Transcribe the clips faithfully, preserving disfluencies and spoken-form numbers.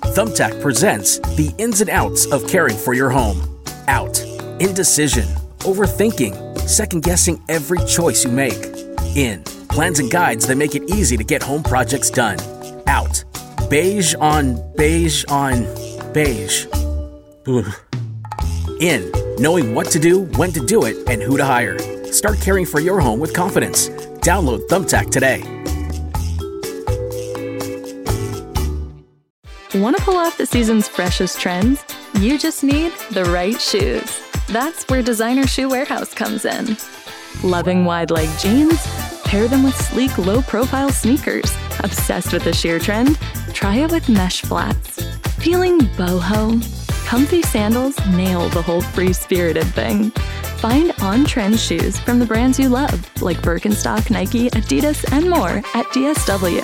Thumbtack presents the ins and outs of caring for your home. Out. Indecision. Overthinking. Second-guessing every choice you make. In. Plans and guides that make it easy to get home projects done. Out. Beige on beige on beige. Ugh. In. Knowing what to do, when to do it, and who to hire. Start caring for your home with confidence. Download Thumbtack today. Want to pull off the season's freshest trends? You just need the right shoes. That's where Designer Shoe Warehouse comes in. Loving wide-leg jeans? Pair them with sleek, low-profile sneakers. Obsessed with the sheer trend? Try it with mesh flats. Feeling boho? Comfy sandals nail the whole free-spirited thing. Find on-trend shoes from the brands you love, like Birkenstock, Nike, Adidas, and more at D S W.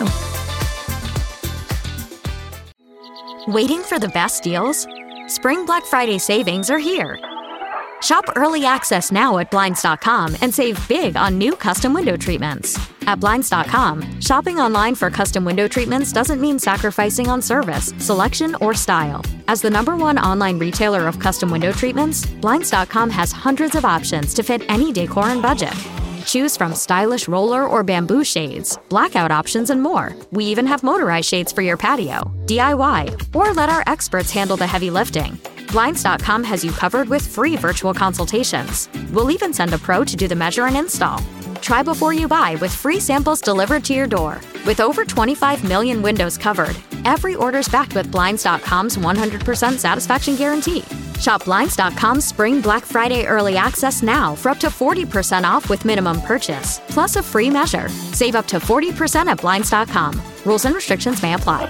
Waiting for the best deals? Spring Black Friday savings are here. Shop early access now at Blinds dot com and save big on new custom window treatments. At Blinds dot com, shopping online for custom window treatments doesn't mean sacrificing on service, selection, or style. As the number one online retailer of custom window treatments, Blinds dot com has hundreds of options to fit any decor and budget. Choose from stylish roller or bamboo shades, blackout options, and more. We even have motorized shades for your patio, D I Y, or let our experts handle the heavy lifting. Blinds dot com has you covered with free virtual consultations. We'll even send a pro to do the measure and install. Try before you buy with free samples delivered to your door. With over twenty-five million windows covered, every order's backed with Blinds dot com's one hundred percent satisfaction guarantee. Shop Blinds dot com's Spring Black Friday Early Access now for up to forty percent off with minimum purchase, plus a free measure. Save up to forty percent at Blinds dot com. Rules and restrictions may apply.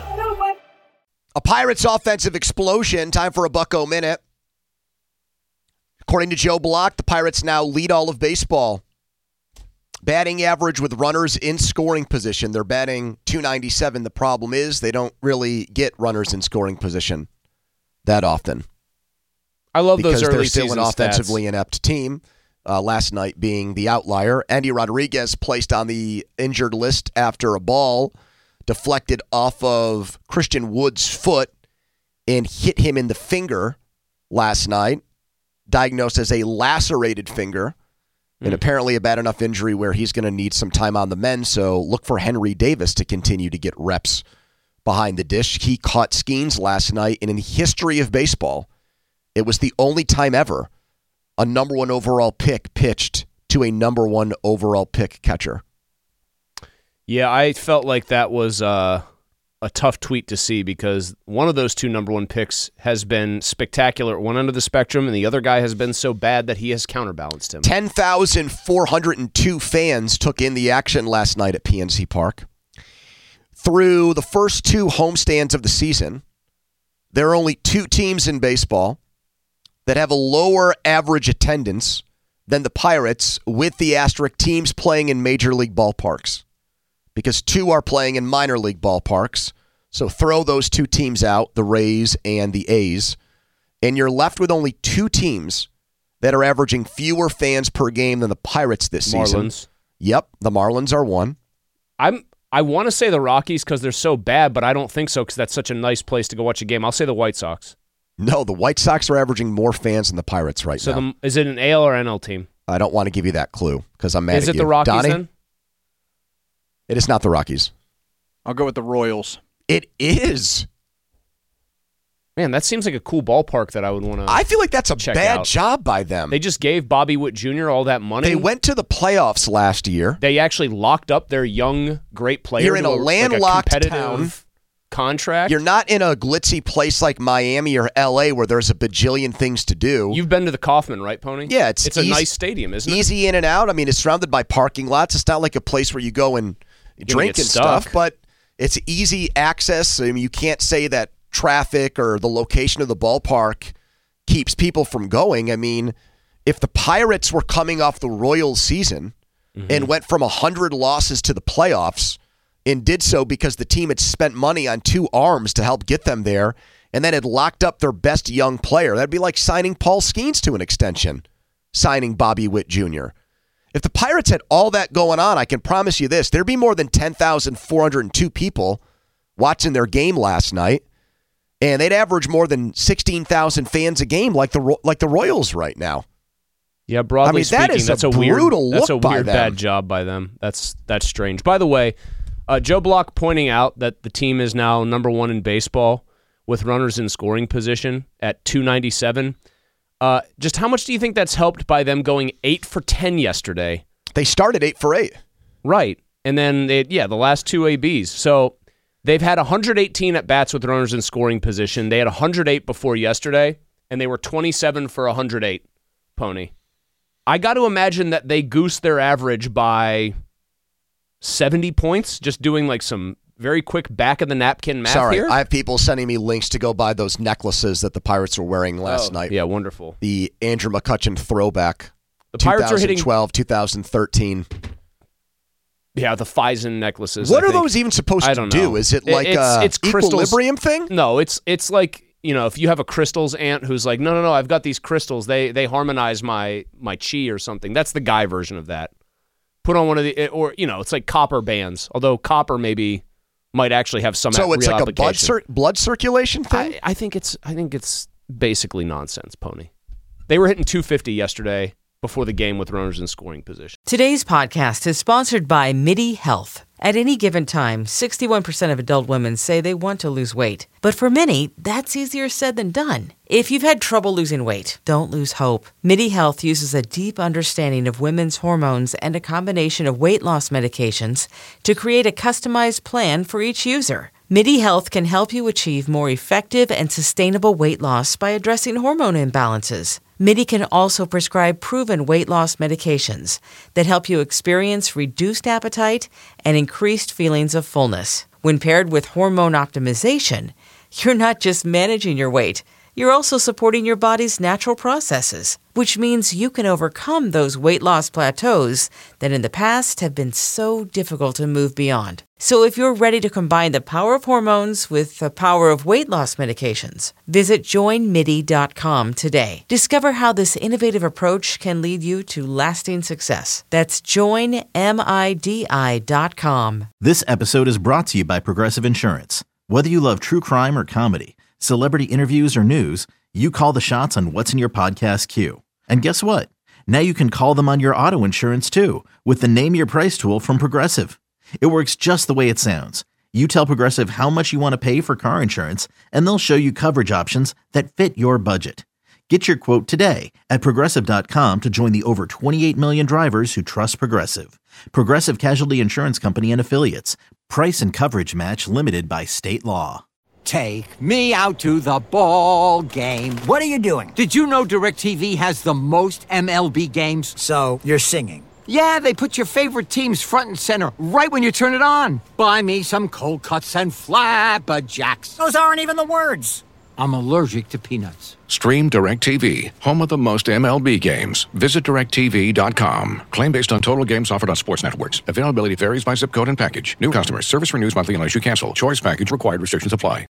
A Pirates offensive explosion. Time for a Bucko Minute. According to Joe Block, the Pirates now lead all of baseball. Batting average with runners in scoring position. They're batting two ninety-seven. The problem is they don't really get runners in scoring position that often. I love because those early they're still season an offensively stats. inept team. Uh, last night being the outlier. Andy Rodriguez placed on the injured list after a ball deflected off of Christian Wood's foot and hit him in the finger last night. Diagnosed as a lacerated finger. And apparently a bad enough injury where he's going to need some time on the mend. So look for Henry Davis to continue to get reps behind the dish. He caught Skeens last night, and in the history of baseball, it was the only time ever a number one overall pick pitched to a number one overall pick catcher. Yeah, I felt like that was uh, a tough tweet to see because one of those two number one picks has been spectacular at one end of the spectrum, and the other guy has been so bad that he has counterbalanced him. ten thousand four hundred two fans took in the action last night at P N C Park. Through the first two homestands of the season, there are only two teams in baseball that have a lower average attendance than the Pirates, with the asterisk teams playing in major league ballparks. Because two are playing in minor league ballparks. So throw those two teams out, the Rays and the A's, and you're left with only two teams that are averaging fewer fans per game than the Pirates this season. Marlins. Yep, the Marlins are one. I'm I want to say the Rockies because they're so bad, but I don't think so because that's such a nice place to go watch a game. I'll say the White Sox. No, the White Sox are averaging more fans than the Pirates right so now. So is it an A L or N L team? I don't want to give you that clue because I'm mad is at you. Is it the Rockies Donnie? then? It is not the Rockies. I'll go with the Royals. It is. Man, that seems like a cool ballpark that I would want to I feel like that's a bad out. job by them. They just gave Bobby Witt Junior all that money. They went to the playoffs last year. They actually locked up their young, great player. You're in a, a landlocked like a town. Contract. You're not in a glitzy place like Miami or L A where there's a bajillion things to do. You've been to the Kauffman, right, Pony? Yeah, it's it's easy, a nice stadium, isn't it? Easy in and out. I mean, it's surrounded by parking lots. It's not like a place where you go and drink and stuck. stuff, but it's easy access. I mean, you can't say that traffic or the location of the ballpark keeps people from going. I mean, if the Pirates were coming off the Royals season mm-hmm. and went from one hundred losses to the playoffs and did so because the team had spent money on two arms to help get them there and then had locked up their best young player, that'd be like signing Paul Skeens to an extension, signing Bobby Witt Junior If the Pirates had all that going on, I can promise you this, there'd be more than ten thousand four hundred two people watching their game last night. and they'd average more than sixteen thousand fans a game, like the like the Royals right now. Yeah, broadly I mean, speaking, that is that's a a weird, brutal that's a look by weird them. bad job by them. That's that's strange. By the way, uh, Joe Block pointing out that the team is now number one in baseball with runners in scoring position at two ninety-seven. Uh, just how much do you think that's helped by them going eight for ten yesterday? They started eight for eight. Right. And then, they, yeah, the last two A Bs. So they've had one hundred eighteen at-bats with runners in scoring position. They had one hundred eight before yesterday, and they were twenty-seven for one hundred eight, Pony. I got to imagine that they goosed their average by seventy points, just doing like some very quick back-of-the-napkin math Sorry, here. I have people sending me links to go buy those necklaces that the Pirates were wearing last Oh, night. Yeah, wonderful. The Andrew McCutchen throwback. The Pirates are hitting twenty twelve, twenty thirteen. Yeah, the Fison necklaces. What I are think. those even supposed I to don't do? know. Is it It- like it's- a it's crystals- equilibrium thing? No, it's it's like, you know, if you have a crystals aunt who's like, no, no, no, I've got these crystals. They they harmonize my my chi or something. That's the guy version of that. Put on one of the, or, you know, it's like copper bands. Although copper maybe might actually have some So it's real like a blood, application. cir- blood circulation thing? I, I think it's I think it's basically nonsense, Pony. They were hitting two fifty yesterday before the game with runners in scoring position. Today's podcast is sponsored by MIDI Health. At any given time, sixty-one percent of adult women say they want to lose weight. But for many, that's easier said than done. If you've had trouble losing weight, don't lose hope. MIDI Health uses a deep understanding of women's hormones and a combination of weight loss medications to create a customized plan for each user. MIDI Health can help you achieve more effective and sustainable weight loss by addressing hormone imbalances. MIDI can also prescribe proven weight loss medications that help you experience reduced appetite and increased feelings of fullness. When paired with hormone optimization, you're not just managing your weight, you're also supporting your body's natural processes, which means you can overcome those weight loss plateaus that in the past have been so difficult to move beyond. So if you're ready to combine the power of hormones with the power of weight loss medications, visit join midi dot com today. Discover how this innovative approach can lead you to lasting success. That's join midi dot com. This episode is brought to you by Progressive Insurance. Whether you love true crime or comedy, celebrity interviews or news, you call the shots on what's in your podcast queue. And guess what? Now you can call them on your auto insurance too with the Name Your Price tool from Progressive. It works just the way it sounds. You tell Progressive how much you want to pay for car insurance, and they'll show you coverage options that fit your budget. Get your quote today at Progressive dot com to join the over twenty-eight million drivers who trust Progressive. Progressive Casualty Insurance Company and Affiliates. Price and coverage match limited by state law. Take me out to the ball game. What are you doing? Did you know DirecTV has the most M L B games? So, you're singing. Yeah, they put your favorite teams front and center right when you turn it on. Buy me some cold cuts and flapjacks. Those aren't even the words. I'm allergic to peanuts. Stream DirecTV, home of the most M L B games. Visit direct T V dot com. Claim based on total games offered on sports networks. Availability varies by zip code and package. New customers. Service renews monthly unless you cancel. Choice package required. Restrictions apply.